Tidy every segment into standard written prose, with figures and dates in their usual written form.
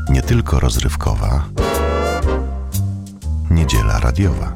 Nie tylko rozrywkowa. Niedziela radiowa.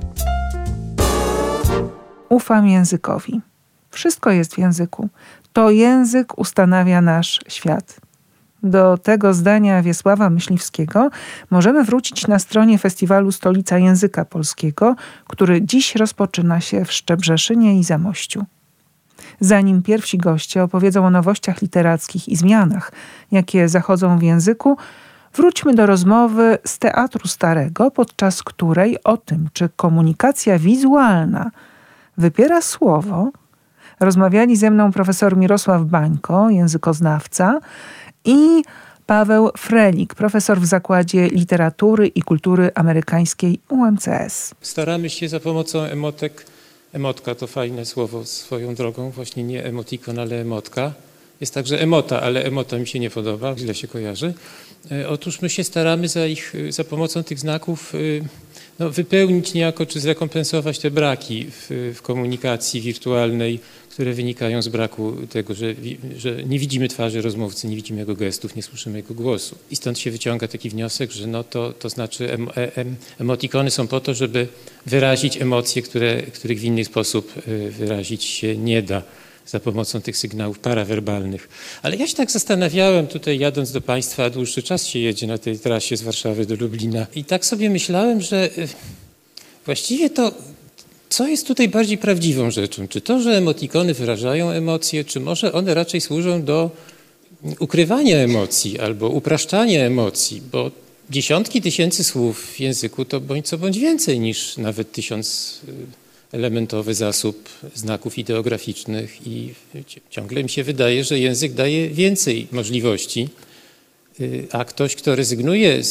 Ufam językowi. Wszystko jest w języku. To język ustanawia nasz świat. Do tego zdania Wiesława Myśliwskiego możemy wrócić na stronie festiwalu Stolica Języka Polskiego, który dziś rozpoczyna się w Szczebrzeszynie i Zamościu. Zanim pierwsi goście opowiedzą o nowościach literackich i zmianach, jakie zachodzą w języku, wróćmy do rozmowy z Teatru Starego, podczas której o tym, czy komunikacja wizualna wypiera słowo, rozmawiali ze mną profesor Mirosław Bańko, językoznawca, i Paweł Frelik, profesor w Zakładzie Literatury i Kultury Amerykańskiej UMCS. Staramy się za pomocą emotek, emotka to fajne słowo swoją drogą, właśnie nie emotikon, ale emotka. Jest także emota, ale emota mi się nie podoba, źle się kojarzy. Otóż my się staramy za pomocą tych znaków wypełnić niejako, czy zrekompensować te braki w komunikacji wirtualnej, które wynikają z braku tego, że nie widzimy twarzy rozmówcy, nie widzimy jego gestów, nie słyszymy jego głosu. I stąd się wyciąga taki wniosek, że to znaczy emotikony są po to, żeby wyrazić emocje, których w inny sposób wyrazić się nie da za pomocą tych sygnałów parawerbalnych. Ale ja się tak zastanawiałem tutaj, jadąc do Państwa, dłuższy czas się jedzie na tej trasie z Warszawy do Lublina i tak sobie myślałem, że właściwie to co jest tutaj bardziej prawdziwą rzeczą? Czy to, że emotikony wyrażają emocje, czy może one raczej służą do ukrywania emocji albo upraszczania emocji, bo dziesiątki tysięcy słów w języku to bądź co bądź więcej niż nawet 1000 elementowy zasób znaków ideograficznych i ciągle mi się wydaje, że język daje więcej możliwości, a ktoś, kto rezygnuje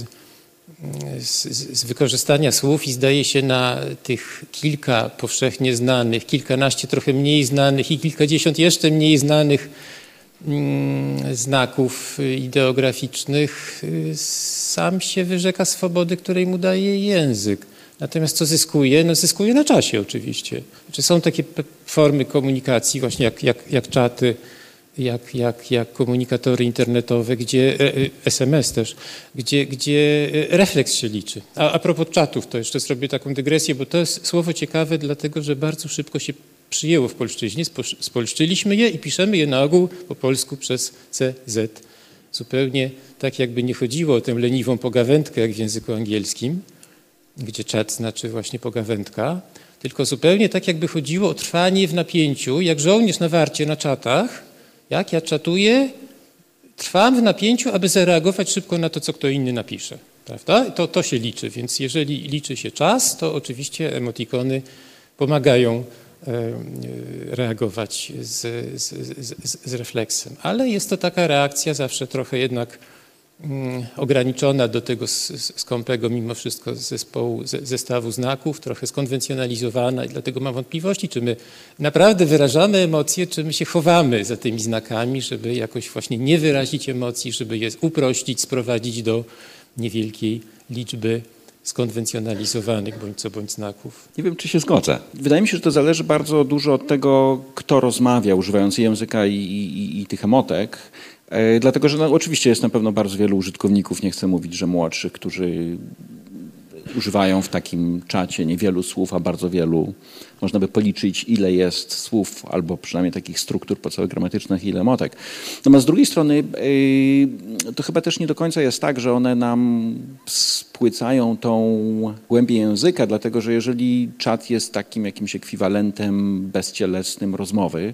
z wykorzystania słów i zdaje się na tych kilka powszechnie znanych, kilkanaście trochę mniej znanych i kilkadziesiąt jeszcze mniej znanych znaków ideograficznych, sam się wyrzeka swobody, której mu daje język. Natomiast co zyskuje? No zyskuje na czasie oczywiście. Znaczy są takie formy komunikacji właśnie jak czaty, jak komunikatory internetowe, gdzie SMS też, gdzie refleks się liczy. A propos czatów, to jeszcze zrobię taką dygresję, bo to jest słowo ciekawe, dlatego że bardzo szybko się przyjęło w polszczyźnie. Spolszczyliśmy je i piszemy je na ogół po polsku przez CZ. Zupełnie tak, jakby nie chodziło o tę leniwą pogawędkę, jak w języku angielskim, gdzie czat znaczy właśnie pogawędka, tylko zupełnie tak, jakby chodziło o trwanie w napięciu, jak żołnierz na warcie na czatach. Jak ja czatuję, trwam w napięciu, aby zareagować szybko na to, co kto inny napisze. Prawda? To się liczy, więc jeżeli liczy się czas, to oczywiście emotikony pomagają reagować z refleksem. Ale jest to taka reakcja zawsze trochę jednak ograniczona do tego skąpego mimo wszystko zestawu znaków, trochę skonwencjonalizowana i dlatego mam wątpliwości, czy my naprawdę wyrażamy emocje, czy my się chowamy za tymi znakami, żeby jakoś właśnie nie wyrazić emocji, żeby je uprościć, sprowadzić do niewielkiej liczby skonwencjonalizowanych bądź co bądź znaków. Nie wiem, czy się zgodzę. Wydaje mi się, że to zależy bardzo dużo od tego, kto rozmawia, używając języka i tych emotek. Dlatego, że oczywiście jest na pewno bardzo wielu użytkowników, nie chcę mówić, że młodszych, którzy używają w takim czacie niewielu słów, a bardzo wielu. Można by policzyć, ile jest słów, albo przynajmniej takich struktur podstawowych gramatycznych, ile emotek. Natomiast z drugiej strony to chyba też nie do końca jest tak, że one nam spłycają tą głębię języka, dlatego że jeżeli czat jest takim jakimś ekwiwalentem bezcielesnym rozmowy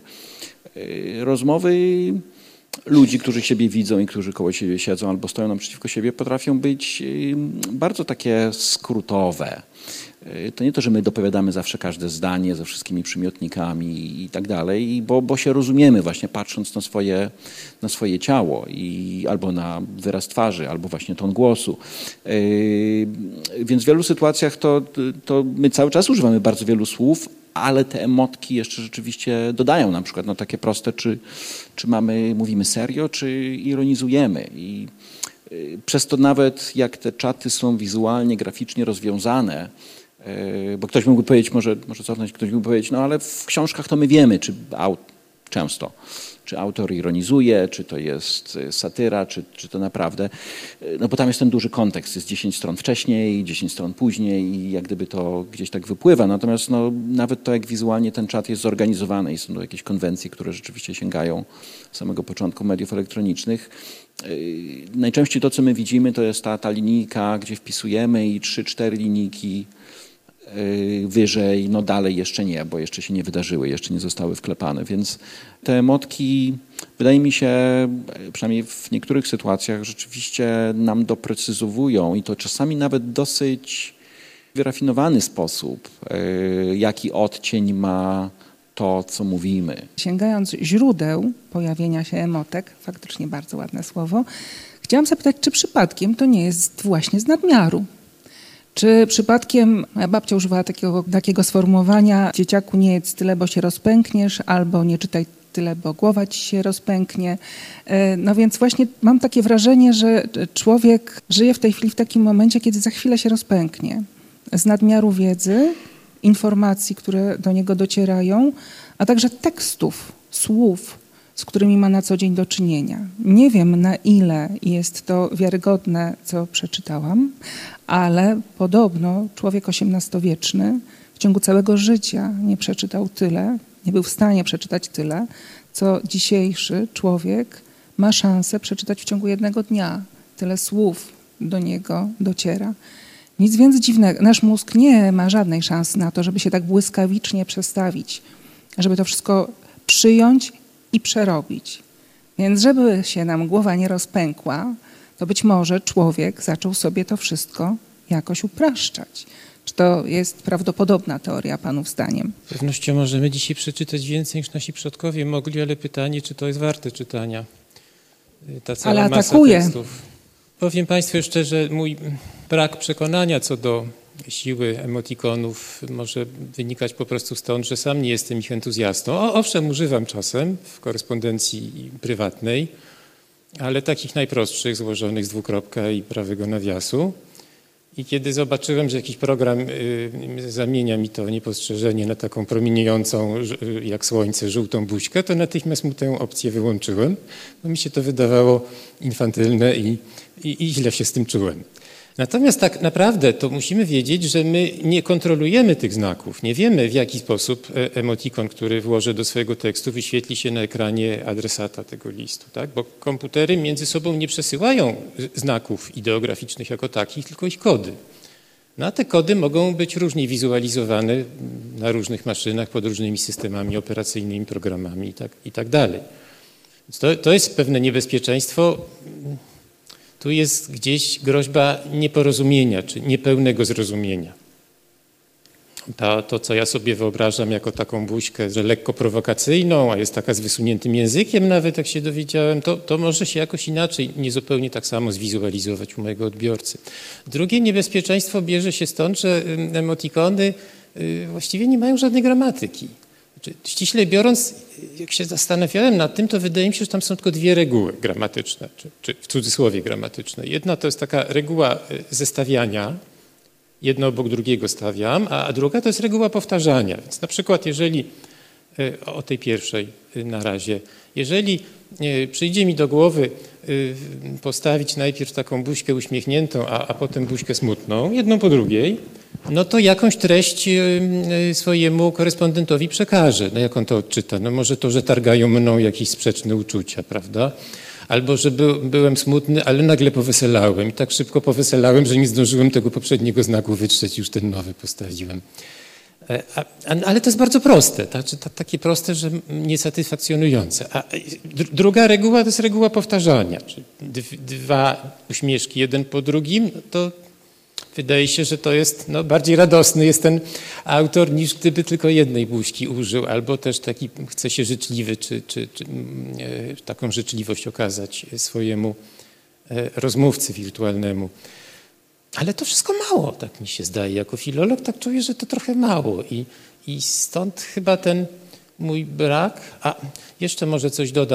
ludzi, którzy siebie widzą i którzy koło siebie siedzą albo stoją naprzeciwko siebie, potrafią być bardzo takie skrótowe. To nie to, że my dopowiadamy zawsze każde zdanie ze wszystkimi przymiotnikami i tak dalej, bo się rozumiemy właśnie patrząc na swoje ciało albo na wyraz twarzy, albo właśnie ton głosu. Więc w wielu sytuacjach to my cały czas używamy bardzo wielu słów, ale te emotki jeszcze rzeczywiście dodają na przykład takie proste, czy mówimy serio, czy ironizujemy. I przez to nawet jak te czaty są wizualnie, graficznie rozwiązane, bo ktoś mógłby powiedzieć, może cofnąć, ktoś mógłby powiedzieć, no ale w książkach to my wiemy, czy często, czy autor ironizuje, czy to jest satyra, czy to naprawdę, no bo tam jest ten duży kontekst, jest 10 stron wcześniej, 10 stron później i jak gdyby to gdzieś tak wypływa. Natomiast no, nawet to, jak wizualnie ten czat jest zorganizowany i są to jakieś konwencje, które rzeczywiście sięgają samego początku mediów elektronicznych. Najczęściej to, co my widzimy, to jest ta linijka, gdzie wpisujemy i 3-4 linijki wyżej, no dalej jeszcze nie, bo jeszcze się nie wydarzyły, jeszcze nie zostały wklepane, więc te emotki, wydaje mi się, przynajmniej w niektórych sytuacjach rzeczywiście nam doprecyzowują i to czasami nawet dosyć wyrafinowany sposób, jaki odcień ma to, co mówimy. Sięgając źródeł pojawienia się emotek, faktycznie bardzo ładne słowo, chciałam zapytać, czy przypadkiem to nie jest właśnie z nadmiaru? Czy przypadkiem, moja babcia używała takiego sformułowania, dzieciaku nie jedz tyle, bo się rozpękniesz, albo nie czytaj tyle, bo głowa ci się rozpęknie. No więc właśnie mam takie wrażenie, że człowiek żyje w tej chwili w takim momencie, kiedy za chwilę się rozpęknie. Z nadmiaru wiedzy, informacji, które do niego docierają, a także tekstów, słów, z którymi ma na co dzień do czynienia. Nie wiem, na ile jest to wiarygodne, co przeczytałam, ale podobno człowiek XVIII-wieczny w ciągu całego życia nie przeczytał tyle, nie był w stanie przeczytać tyle, co dzisiejszy człowiek ma szansę przeczytać w ciągu jednego dnia. Tyle słów do niego dociera. Nic więc dziwnego. Nasz mózg nie ma żadnej szansy na to, żeby się tak błyskawicznie przestawić, żeby to wszystko przyjąć i przerobić. Więc żeby się nam głowa nie rozpękła, to być może człowiek zaczął sobie to wszystko jakoś upraszczać. Czy to jest prawdopodobna teoria panów zdaniem? Z pewnością możemy dzisiaj przeczytać więcej niż nasi przodkowie mogli, ale pytanie, czy to jest warte czytania. Ta cała masa atakuje. tekstów. Powiem Państwu jeszcze, że mój brak przekonania co do siły emotikonów może wynikać po prostu stąd, że sam nie jestem ich entuzjastą. Owszem, używam czasem w korespondencji prywatnej, ale takich najprostszych, złożonych z dwukropka i prawego nawiasu. I kiedy zobaczyłem, że jakiś program zamienia mi to niepostrzeżenie na taką promieniejącą jak słońce żółtą buźkę, to natychmiast mu tę opcję wyłączyłem, bo mi się to wydawało infantylne i źle się z tym czułem. Natomiast tak naprawdę to musimy wiedzieć, że my nie kontrolujemy tych znaków. Nie wiemy, w jaki sposób emotikon, który włożę do swojego tekstu, wyświetli się na ekranie adresata tego listu. Tak? Bo komputery między sobą nie przesyłają znaków ideograficznych jako takich, tylko ich kody. No a te kody mogą być różnie wizualizowane na różnych maszynach, pod różnymi systemami operacyjnymi, programami i tak dalej. To jest pewne niebezpieczeństwo. Tu jest gdzieś groźba nieporozumienia, czy niepełnego zrozumienia. To, co ja sobie wyobrażam jako taką buźkę, że lekko prowokacyjną, a jest taka z wysuniętym językiem nawet, jak się dowiedziałem, to może się jakoś inaczej, niezupełnie tak samo zwizualizować u mojego odbiorcy. Drugie niebezpieczeństwo bierze się stąd, że emotikony właściwie nie mają żadnej gramatyki. Ściśle biorąc, jak się zastanawiałem nad tym, to wydaje mi się, że tam są tylko dwie reguły gramatyczne, czy w cudzysłowie gramatyczne. Jedna to jest taka reguła zestawiania, jedno obok drugiego stawiam, a druga to jest reguła powtarzania. Więc na przykład jeżeli, o tej pierwszej na razie, jeżeli przyjdzie mi do głowy postawić najpierw taką buźkę uśmiechniętą, a potem buźkę smutną, jedną po drugiej, no to jakąś treść swojemu korespondentowi przekaże. No jak on to odczyta? No może to, że targają mną jakieś sprzeczne uczucia, prawda? Albo że byłem smutny, ale nagle poweselałem i tak szybko poweselałem, że nie zdążyłem tego poprzedniego znaku wytrzeć, już ten nowy postawiłem. Ale to jest bardzo proste, takie proste, że niesatysfakcjonujące. A druga reguła to jest reguła powtarzania. Czyli dwa uśmieszki jeden po drugim, to wydaje się, że to jest bardziej radosny jest ten autor, niż gdyby tylko jednej buźki użył, albo też taki chce się życzliwy, czy taką życzliwość okazać swojemu rozmówcy wirtualnemu. Ale to wszystko mało, tak mi się zdaje. Jako filolog tak czuję, że to trochę mało i stąd chyba ten mój brak. A jeszcze może coś dodam.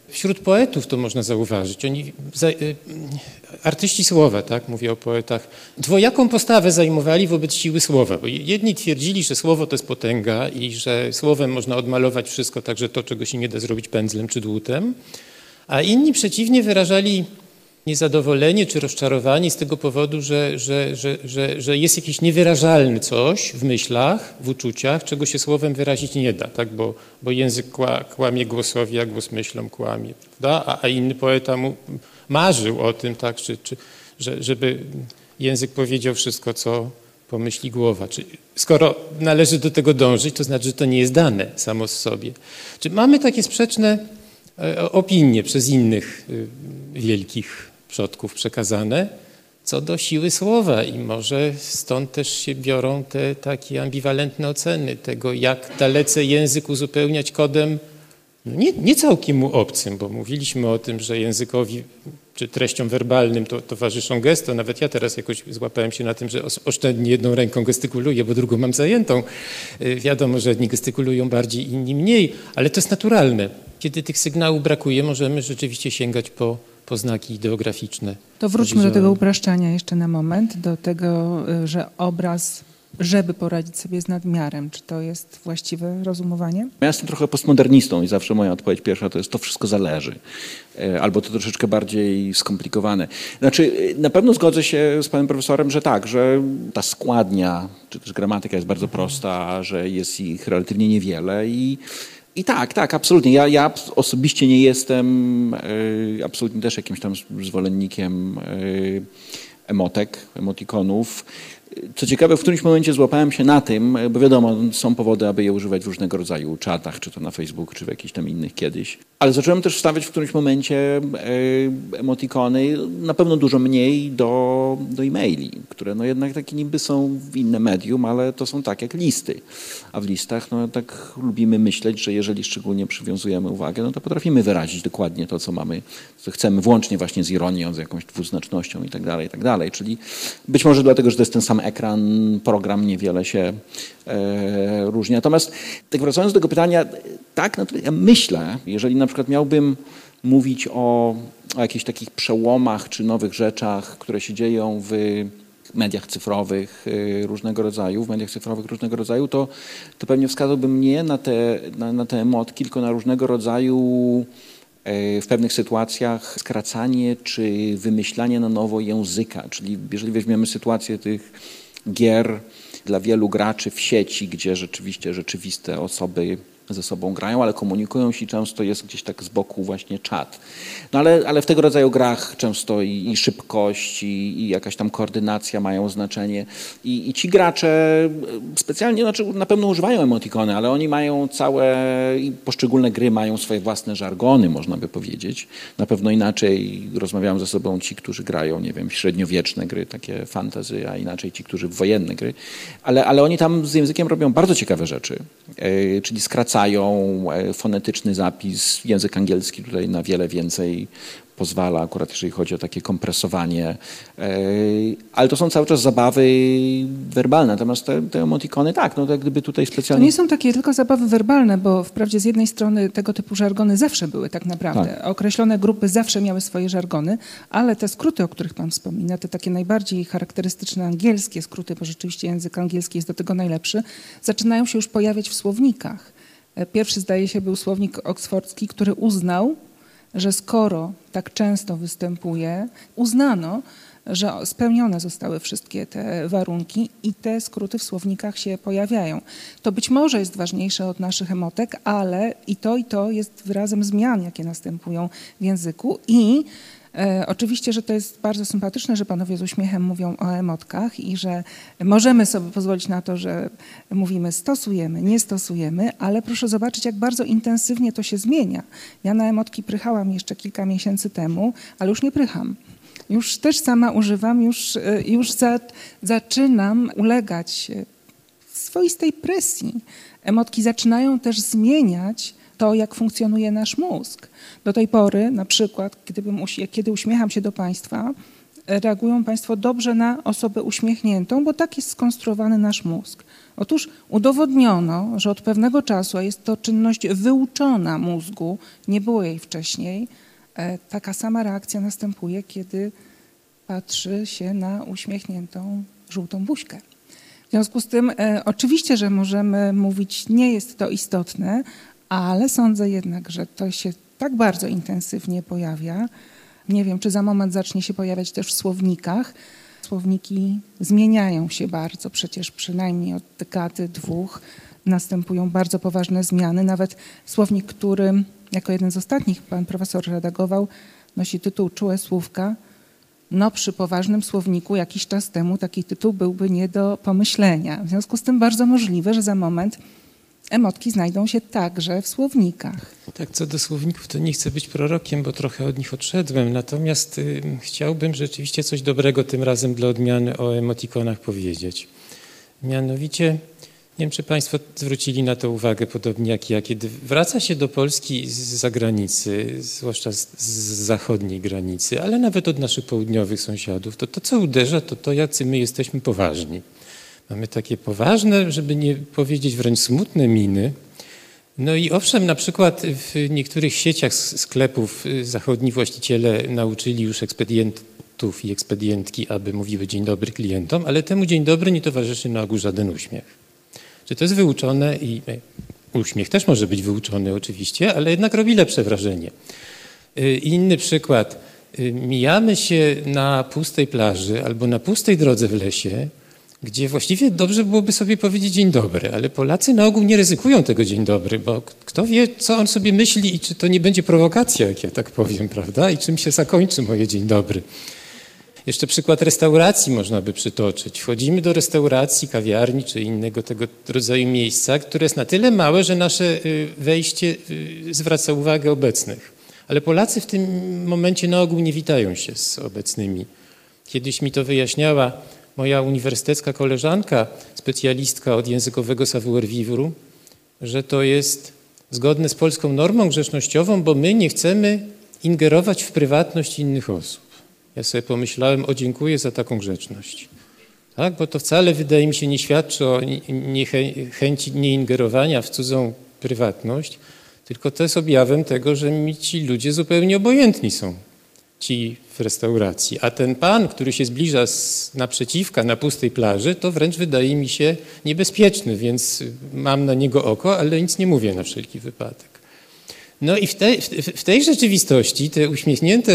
Wśród poetów to można zauważyć. Artyści słowa, tak, mówię o poetach, dwojaką postawę zajmowali wobec siły słowa. Bo jedni twierdzili, że słowo to jest potęga i że słowem można odmalować wszystko, także to, czego się nie da zrobić pędzlem czy dłutem, a inni przeciwnie wyrażali niezadowolenie czy rozczarowanie z tego powodu, że jest jakiś niewyrażalny coś w myślach, w uczuciach, czego się słowem wyrazić nie da, tak? Bo język kłamie głosowi, a głos myślom kłamie, prawda? A inny poeta marzył o tym, tak? Żeby język powiedział wszystko, co pomyśli głowa. Skoro należy do tego dążyć, to znaczy, że to nie jest dane samo z sobie. Mamy takie sprzeczne opinie przez innych wielkich przodków przekazane co do siły słowa i może stąd też się biorą te takie ambiwalentne oceny tego, jak dalece język uzupełniać kodem nie całkiem mu obcym, bo mówiliśmy o tym, że językowi czy treściom werbalnym towarzyszą gesty. Nawet ja teraz jakoś złapałem się na tym, że oszczędnie jedną ręką gestykuluję, bo drugą mam zajętą. Wiadomo, że jedni gestykulują bardziej, inni mniej, ale to jest naturalne. Kiedy tych sygnałów brakuje, możemy rzeczywiście sięgać po znaki ideograficzne. To wróćmy do tego upraszczania jeszcze na moment, do tego, że obraz, żeby poradzić sobie z nadmiarem. Czy to jest właściwe rozumowanie? Ja jestem trochę postmodernistą i zawsze moja odpowiedź pierwsza to jest: to wszystko zależy. Albo to troszeczkę bardziej skomplikowane. Znaczy, na pewno zgodzę się z panem profesorem, że tak, że ta składnia, czy też gramatyka jest bardzo prosta, że jest ich relatywnie niewiele i tak, absolutnie. Ja osobiście nie jestem absolutnie też jakimś tam zwolennikiem emotikonów. Co ciekawe, w którymś momencie złapałem się na tym, bo wiadomo, są powody, aby je używać w różnego rodzaju czatach, czy to na Facebooku, czy w jakichś tam innych kiedyś. Ale zacząłem też wstawiać w którymś momencie emotikony, na pewno dużo mniej do e-maili, które no jednak takie niby są w inne medium, ale to są tak jak listy. A w listach no tak lubimy myśleć, że jeżeli szczególnie przywiązujemy uwagę, no to potrafimy wyrazić dokładnie to, co mamy, co chcemy, włącznie właśnie z ironią, z jakąś dwuznacznością i tak dalej. Czyli być może dlatego, że to jest ten sam ekran, program niewiele się różni. Natomiast tak wracając do tego pytania, tak, no to ja myślę, jeżeli na przykład miałbym mówić o jakichś takich przełomach czy nowych rzeczach, które się dzieją w mediach cyfrowych różnego rodzaju, to pewnie wskazałbym nie na te emotki, tylko na różnego rodzaju w pewnych sytuacjach skracanie czy wymyślanie na nowo języka. Czyli jeżeli weźmiemy sytuację tych gier dla wielu graczy w sieci, gdzie rzeczywiście rzeczywiste osoby ze sobą grają, ale komunikują się i często jest gdzieś tak z boku właśnie czat. No ale w tego rodzaju grach często i szybkość i jakaś tam koordynacja mają znaczenie. I ci gracze specjalnie, znaczy na pewno używają emotikony, ale oni mają i poszczególne gry mają swoje własne żargony, można by powiedzieć. Na pewno inaczej rozmawiają ze sobą ci, którzy grają, nie wiem, średniowieczne gry, takie fantasy, a inaczej ci, którzy w wojenne gry. Ale oni tam z językiem robią bardzo ciekawe rzeczy, czyli skracają fonetyczny zapis. Język angielski tutaj na wiele więcej pozwala, akurat jeżeli chodzi o takie kompresowanie. Ale to są cały czas zabawy werbalne. Natomiast te emotikony, tak, no to jak gdyby tutaj specjalnie... To nie są takie tylko zabawy werbalne, bo wprawdzie z jednej strony tego typu żargony zawsze były tak naprawdę. Tak. Określone grupy zawsze miały swoje żargony, ale te skróty, o których pan wspomina, te takie najbardziej charakterystyczne angielskie skróty, bo rzeczywiście język angielski jest do tego najlepszy, zaczynają się już pojawiać w słownikach. Pierwszy, zdaje się, był słownik oksfordzki, który uznał, że skoro tak często występuje, uznano, że spełnione zostały wszystkie te warunki i te skróty w słownikach się pojawiają. To być może jest ważniejsze od naszych emotek, ale i to jest wyrazem zmian, jakie następują w języku i oczywiście, że to jest bardzo sympatyczne, że panowie z uśmiechem mówią o emotkach i że możemy sobie pozwolić na to, że mówimy stosujemy, nie stosujemy, ale proszę zobaczyć, jak bardzo intensywnie to się zmienia. Ja na emotki prychałam jeszcze kilka miesięcy temu, ale już nie prycham. Już też sama używam, już zaczynam ulegać swoistej presji. Emotki zaczynają też zmieniać to, jak funkcjonuje nasz mózg. Do tej pory, na przykład, kiedy uśmiecham się do państwa, reagują Państwo dobrze na osobę uśmiechniętą, bo tak jest skonstruowany nasz mózg. Otóż udowodniono, że od pewnego czasu, a jest to czynność wyuczona mózgu, nie było jej wcześniej, taka sama reakcja następuje, kiedy patrzy się na uśmiechniętą żółtą buźkę. W związku z tym oczywiście, że możemy mówić, nie jest to istotne, ale sądzę jednak, że to się tak bardzo intensywnie pojawia. Nie wiem, czy za moment zacznie się pojawiać też w słownikach. Słowniki zmieniają się bardzo, przecież przynajmniej od dekady, 2 następują bardzo poważne zmiany. Nawet słownik, który jako jeden z ostatnich pan profesor redagował, nosi tytuł Czułe słówka. No przy poważnym słowniku jakiś czas temu taki tytuł byłby nie do pomyślenia. W związku z tym bardzo możliwe, że za moment emotki znajdą się także w słownikach. Tak, co do słowników, to nie chcę być prorokiem, bo trochę od nich odszedłem. Natomiast chciałbym rzeczywiście coś dobrego tym razem dla odmiany o emotikonach powiedzieć. Mianowicie, nie wiem, czy Państwo zwrócili na to uwagę, podobnie jak ja, kiedy wraca się do Polski z zagranicy, zwłaszcza z zachodniej granicy, ale nawet od naszych południowych sąsiadów, to co uderza, to jacy my jesteśmy poważni. Mamy takie poważne, żeby nie powiedzieć wręcz smutne miny. No i owszem, na przykład w niektórych sieciach sklepów zachodni właściciele nauczyli już ekspedientów i ekspedientki, aby mówiły dzień dobry klientom, ale temu dzień dobry nie towarzyszy na ogół żaden uśmiech. Czy to jest wyuczone i uśmiech też może być wyuczony oczywiście, ale jednak robi lepsze wrażenie. Inny przykład. Mijamy się na pustej plaży albo na pustej drodze w lesie, gdzie właściwie dobrze byłoby sobie powiedzieć dzień dobry, ale Polacy na ogół nie ryzykują tego dzień dobry, bo kto wie, co on sobie myśli i czy to nie będzie prowokacja, jak ja tak powiem, prawda? I czym się zakończy moje dzień dobry. Jeszcze przykład restauracji można by przytoczyć. Wchodzimy do restauracji, kawiarni czy innego tego rodzaju miejsca, które jest na tyle małe, że nasze wejście zwraca uwagę obecnych. Ale Polacy w tym momencie na ogół nie witają się z obecnymi. Kiedyś mi to wyjaśniała moja uniwersytecka koleżanka, specjalistka od językowego savoir-vivre, że to jest zgodne z polską normą grzecznościową, bo my nie chcemy ingerować w prywatność innych osób. Ja sobie pomyślałem, dziękuję za taką grzeczność. Tak? Bo to wcale, wydaje mi się, nie świadczy o chęci nieingerowania w cudzą prywatność, tylko to jest objawem tego, że mi ci ludzie zupełnie obojętni są, ci w restauracji. A ten pan, który się zbliża naprzeciwka na pustej plaży, to wręcz wydaje mi się niebezpieczny, więc mam na niego oko, ale nic nie mówię na wszelki wypadek. No i w tej rzeczywistości te uśmiechnięte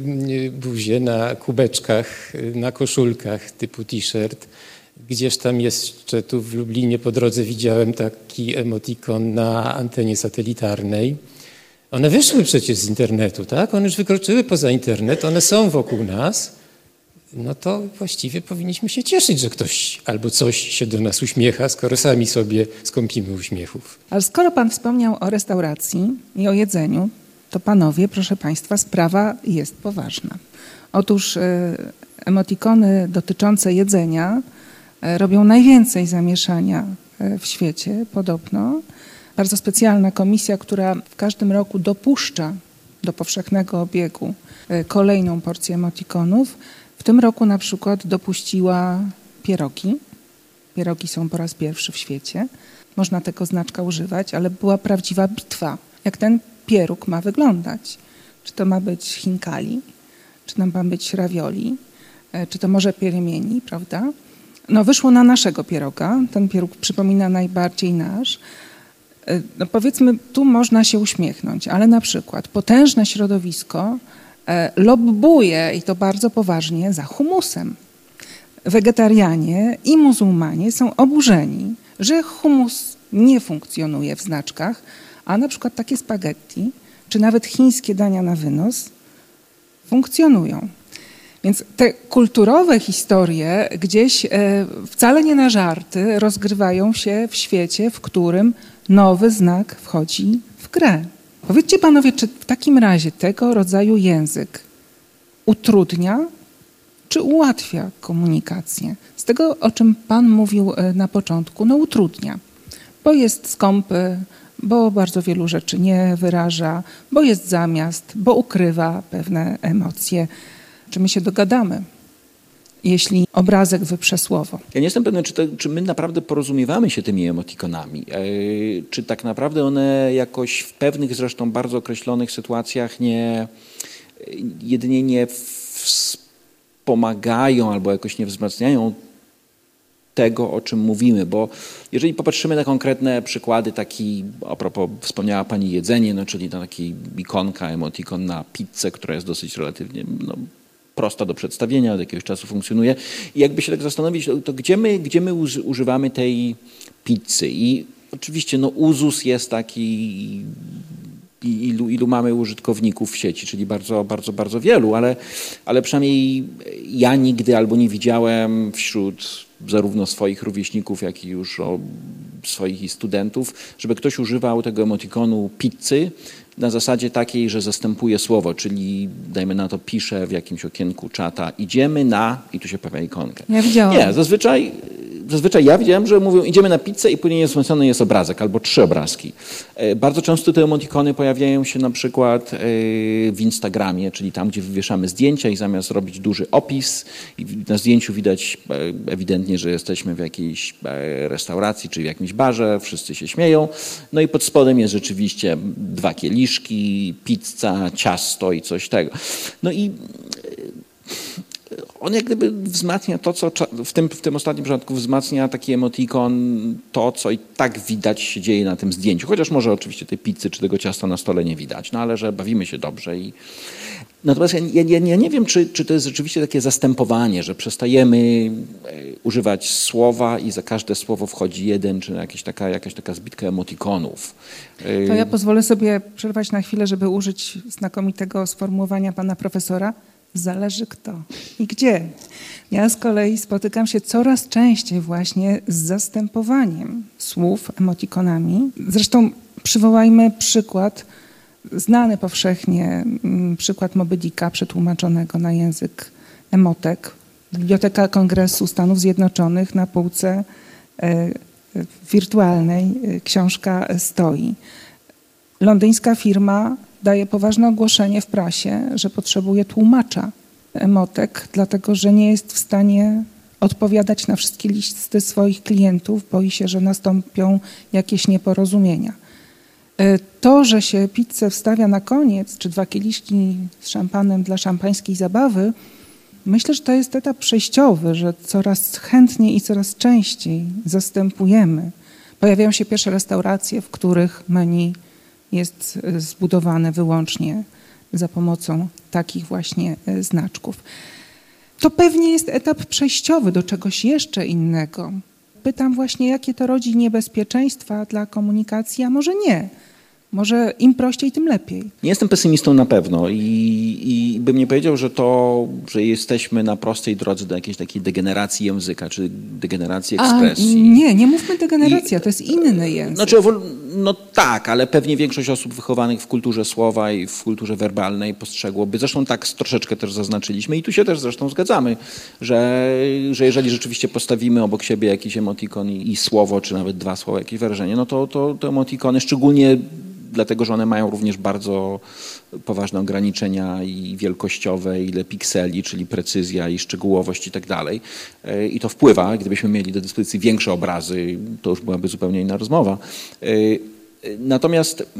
buzie na kubeczkach, na koszulkach typu t-shirt, gdzież tam jeszcze tu w Lublinie po drodze widziałem taki emotikon na antenie satelitarnej. One wyszły przecież z internetu, tak? One już wykroczyły poza internet, one są wokół nas. No to właściwie powinniśmy się cieszyć, że ktoś albo coś się do nas uśmiecha, skoro sami sobie skąpimy uśmiechów. Ale skoro pan wspomniał o restauracji i o jedzeniu, to panowie, proszę państwa, sprawa jest poważna. Otóż emotikony dotyczące jedzenia robią najwięcej zamieszania w świecie, podobno. Bardzo specjalna komisja, która w każdym roku dopuszcza do powszechnego obiegu kolejną porcję emotikonów. W tym roku na przykład dopuściła pierogi. Pierogi są po raz pierwszy w świecie. Można tego znaczka używać, ale była prawdziwa bitwa. Jak ten pieróg ma wyglądać? Czy to ma być chinkali? Czy to ma być ravioli? Czy to może pieremieni, prawda? No wyszło na naszego pieroga. Ten pieróg przypomina najbardziej nasz. No powiedzmy, tu można się uśmiechnąć, ale na przykład potężne środowisko lobbuje, i to bardzo poważnie, za humusem. Wegetarianie i muzułmanie są oburzeni, że humus nie funkcjonuje w znaczkach, a na przykład takie spaghetti, czy nawet chińskie dania na wynos funkcjonują. Więc te kulturowe historie gdzieś wcale nie na żarty rozgrywają się w świecie, w którym nowy znak wchodzi w grę. Powiedzcie panowie, czy w takim razie tego rodzaju język utrudnia, czy ułatwia komunikację? Z tego, o czym pan mówił na początku, no utrudnia, bo jest skąpy, bo bardzo wielu rzeczy nie wyraża, bo jest zamiast, bo ukrywa pewne emocje. Czy my się dogadamy? jeśli obrazek wyprze słowo. Ja nie jestem pewny, czy my naprawdę porozumiewamy się tymi emotikonami. Czy tak naprawdę one jakoś w pewnych zresztą bardzo określonych sytuacjach jedynie nie wspomagają albo jakoś nie wzmacniają tego, o czym mówimy, bo jeżeli popatrzymy na konkretne przykłady, a propos wspomniała Pani jedzenie, czyli na taki ikonka, emotikon na pizzę, która jest dosyć relatywnie prosta do przedstawienia, od jakiegoś czasu funkcjonuje. I jakby się tak zastanowić, to gdzie my używamy tej pizzy? I oczywiście uzus jest taki, ilu mamy użytkowników w sieci, czyli bardzo, bardzo, bardzo wielu, ale przynajmniej ja nigdy albo nie widziałem wśród zarówno swoich rówieśników, jak i już swoich studentów, żeby ktoś używał tego emotikonu pizzy na zasadzie takiej, że zastępuje słowo, czyli dajmy na to pisze w jakimś okienku czata idziemy na i tu się pojawia ikonka. Ja widziałam. Nie, zazwyczaj ja widziałem, że mówią idziemy na pizzę i później wzmocniony jest obrazek albo 3 obrazki. Bardzo często te emotikony pojawiają się na przykład w Instagramie, czyli tam, gdzie wywieszamy zdjęcia i zamiast robić duży opis i na zdjęciu widać ewidentnie, że jesteśmy w jakiejś restauracji czy w jakimś barze, wszyscy się śmieją. No i pod spodem jest rzeczywiście 2 kieliszki, pizza, ciasto i coś tego. No i on jak gdyby wzmacnia to, co w tym ostatnim przypadku wzmacnia taki emotikon, to, co i tak widać się dzieje na tym zdjęciu. Chociaż może oczywiście tej pizzy czy tego ciasta na stole nie widać, ale że bawimy się dobrze. Natomiast ja nie wiem, czy to jest rzeczywiście takie zastępowanie, że przestajemy używać słowa i za każde słowo wchodzi jeden, czy jakaś taka zbitka emotikonów. To ja pozwolę sobie przerwać na chwilę, żeby użyć znakomitego sformułowania pana profesora. Zależy kto i gdzie. Ja z kolei spotykam się coraz częściej właśnie z zastępowaniem słów emotikonami. Zresztą przywołajmy przykład, znany powszechnie, przykład Moby Dicka przetłumaczonego na język emotek. Biblioteka Kongresu Stanów Zjednoczonych na półce wirtualnej książka stoi. Londyńska firma daje poważne ogłoszenie w prasie, że potrzebuje tłumacza emotek, dlatego że nie jest w stanie odpowiadać na wszystkie listy swoich klientów, boi się, że nastąpią jakieś nieporozumienia. To, że się pizzę wstawia na koniec, czy 2 kieliszki z szampanem dla szampańskiej zabawy, myślę, że to jest etap przejściowy, że coraz chętniej i coraz częściej zastępujemy. Pojawiają się pierwsze restauracje, w których menu jest zbudowane wyłącznie za pomocą takich właśnie znaczków. To pewnie jest etap przejściowy do czegoś jeszcze innego. Pytam właśnie, jakie to rodzi niebezpieczeństwa dla komunikacji, a może nie. Może im prościej, tym lepiej. Nie jestem pesymistą na pewno i bym nie powiedział, że jesteśmy na prostej drodze do jakiejś takiej degeneracji języka, czy degeneracji ekspresji. Nie mówmy degeneracja, to jest inny język. Znaczy, tak, ale pewnie większość osób wychowanych w kulturze słowa i w kulturze werbalnej postrzegłoby, zresztą tak troszeczkę też zaznaczyliśmy i tu się też zresztą zgadzamy, że jeżeli rzeczywiście postawimy obok siebie jakiś emotikon i słowo, czy nawet 2 słowa, jakieś wyrażenie, no to emotikony, szczególnie dlatego, że one mają również bardzo poważne ograniczenia i wielkościowe, ile pikseli, czyli precyzja i szczegółowość i tak dalej. I to wpływa, gdybyśmy mieli do dyspozycji większe obrazy, to już byłaby zupełnie inna rozmowa. Natomiast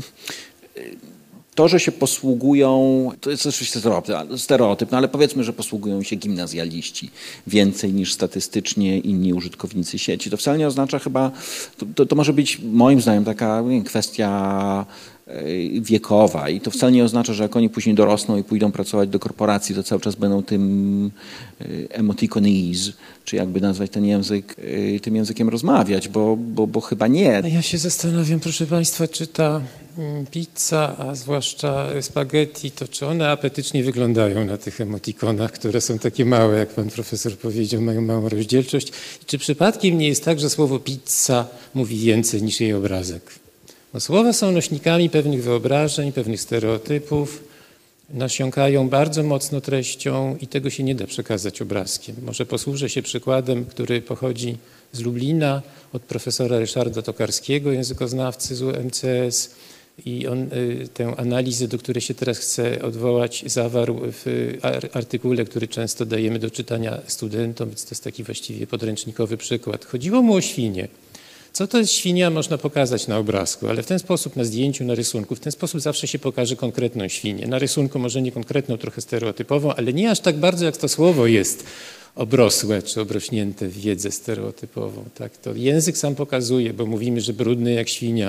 to, że się posługują, to jest oczywiście stereotyp, ale powiedzmy, że posługują się gimnazjaliści więcej niż statystycznie inni użytkownicy sieci. To wcale nie oznacza chyba, to może być moim zdaniem taka kwestia wiekowa i to wcale nie oznacza, że jak oni później dorosną i pójdą pracować do korporacji, to cały czas będą tym emoticonese, czy jakby nazwać ten język, tym językiem rozmawiać, bo chyba nie. Ja się zastanawiam, proszę Państwa, czy ta pizza, a zwłaszcza spaghetti, to czy one apetycznie wyglądają na tych emotikonach, które są takie małe, jak pan profesor powiedział, mają małą rozdzielczość. I czy przypadkiem nie jest tak, że słowo pizza mówi więcej niż jej obrazek? Bo słowa są nośnikami pewnych wyobrażeń, pewnych stereotypów, nasiąkają bardzo mocno treścią i tego się nie da przekazać obrazkiem. Może posłużę się przykładem, który pochodzi z Lublina, od profesora Ryszarda Tokarskiego, językoznawcy z UMCS. I on tę analizę, do której się teraz chcę odwołać, zawarł w artykule, który często dajemy do czytania studentom, więc to jest taki właściwie podręcznikowy przykład. Chodziło mu o świnię. Co to jest świnia, można pokazać na obrazku, ale w ten sposób, na zdjęciu, na rysunku, w ten sposób zawsze się pokaże konkretną świnię. Na rysunku może nie konkretną, trochę stereotypową, ale nie aż tak bardzo, jak to słowo jest obrosłe czy obrośnięte w wiedzę stereotypową. Tak? To język sam pokazuje, bo mówimy, że brudny jak świnia.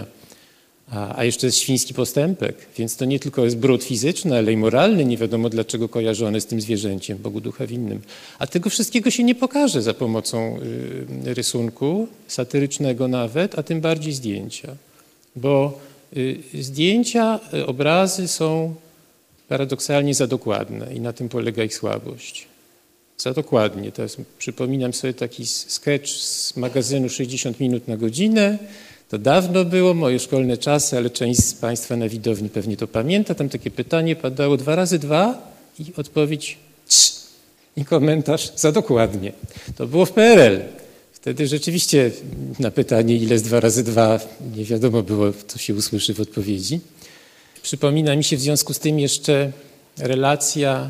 A jeszcze jest świński postępek, więc to nie tylko jest brud fizyczny, ale i moralny, nie wiadomo dlaczego kojarzony z tym zwierzęciem, Bogu ducha winnym. A tego wszystkiego się nie pokaże za pomocą rysunku, satyrycznego nawet, a tym bardziej zdjęcia. Bo zdjęcia, obrazy są paradoksalnie za dokładne i na tym polega ich słabość. Za dokładnie. To jest, przypominam sobie taki sketch z magazynu 60 minut na godzinę. To dawno było, moje szkolne czasy, ale część z Państwa na widowni pewnie to pamięta. Tam takie pytanie padało 2 razy 2 i odpowiedź 3. I komentarz za dokładnie. To było w PRL. Wtedy rzeczywiście na pytanie, ile jest 2 razy 2, nie wiadomo było, co się usłyszy w odpowiedzi. Przypomina mi się w związku z tym jeszcze relacja,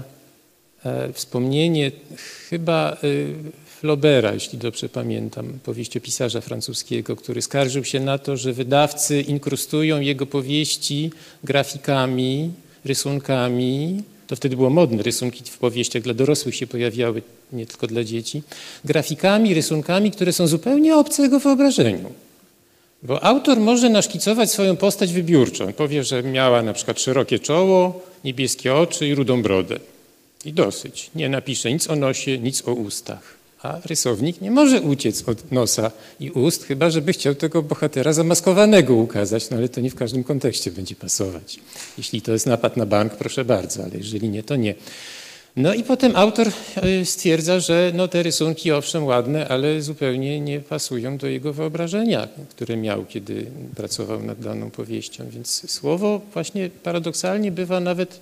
wspomnienie chyba Flaubera, jeśli dobrze pamiętam, powieściopisarza francuskiego, który skarżył się na to, że wydawcy inkrustują jego powieści grafikami, rysunkami. To wtedy było modne, rysunki w powieściach dla dorosłych się pojawiały, nie tylko dla dzieci. Grafikami, rysunkami, które są zupełnie obce jego wyobrażeniu. Bo autor może naszkicować swoją postać wybiórczą. Powie, że miała na przykład szerokie czoło, niebieskie oczy i rudą brodę. I dosyć. Nie napisze nic o nosie, nic o ustach. A rysownik nie może uciec od nosa i ust, chyba żeby chciał tego bohatera zamaskowanego ukazać, no ale to nie w każdym kontekście będzie pasować. Jeśli to jest napad na bank, proszę bardzo, ale jeżeli nie, to nie. No i potem autor stwierdza, że no te rysunki owszem ładne, ale zupełnie nie pasują do jego wyobrażenia, które miał, kiedy pracował nad daną powieścią. Więc słowo właśnie paradoksalnie bywa nawet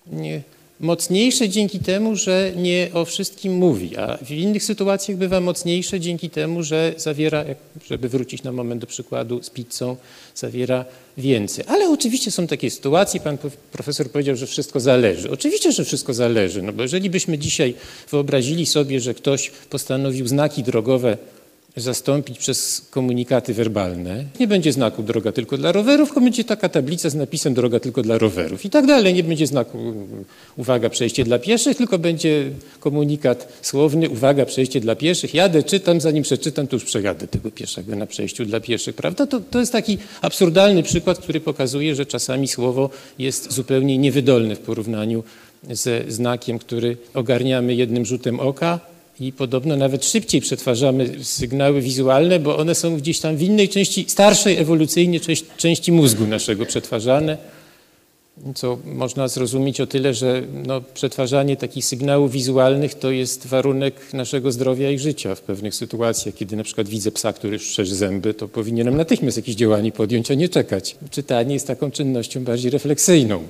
mocniejsze dzięki temu, że nie o wszystkim mówi, a w innych sytuacjach bywa mocniejsze dzięki temu, że zawiera, żeby wrócić na moment do przykładu z pizzą, zawiera więcej. Ale oczywiście są takie sytuacje, pan profesor powiedział, że wszystko zależy. Oczywiście, że wszystko zależy, no bo jeżeli byśmy dzisiaj wyobrazili sobie, że ktoś postanowił znaki drogowe zastąpić przez komunikaty werbalne. Nie będzie znaku droga tylko dla rowerów, tylko będzie taka tablica z napisem droga tylko dla rowerów i tak dalej. Nie będzie znaku uwaga, przejście dla pieszych, tylko będzie komunikat słowny uwaga, przejście dla pieszych. Jadę, czytam, zanim przeczytam, to już przejadę tego pieszego na przejściu dla pieszych, prawda? To jest taki absurdalny przykład, który pokazuje, że czasami słowo jest zupełnie niewydolne w porównaniu ze znakiem, który ogarniamy jednym rzutem oka. I podobno nawet szybciej przetwarzamy sygnały wizualne, bo one są gdzieś tam w innej części, starszej ewolucyjnie części mózgu naszego przetwarzane, co można zrozumieć o tyle, że no, przetwarzanie takich sygnałów wizualnych to jest warunek naszego zdrowia i życia w pewnych sytuacjach. Kiedy na przykład widzę psa, który szczerzy zęby, to powinienem natychmiast jakieś działanie podjąć, a nie czekać. Czytanie jest taką czynnością bardziej refleksyjną.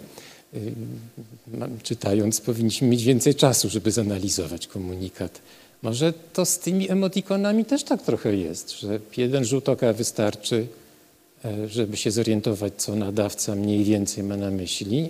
Czytając powinniśmy mieć więcej czasu, żeby zanalizować komunikat. Może to z tymi emotikonami też tak trochę jest, że jeden rzut oka wystarczy, żeby się zorientować, co nadawca mniej więcej ma na myśli.